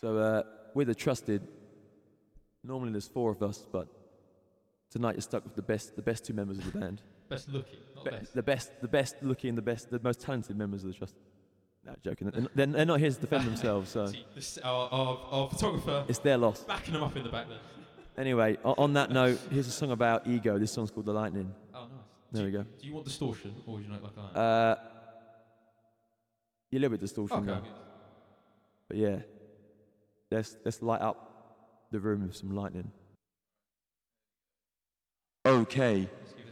So we're the trusted. Normally there's 4 of us, but tonight you're stuck with the best 2 members of the band. Best looking, not best. The best looking, the most talented members of the trust. No, joking. They're not here to defend themselves, so See, our photographer. It's their loss. Backing them up in the back there. Anyway, on that note, here's a song about ego. This song's called The Lightning. Oh, nice. There we go. Do you want distortion, or would you like I am? A little bit distortion, Okay. though. But yeah, let's light up the room with some lightning. Okay. Let's give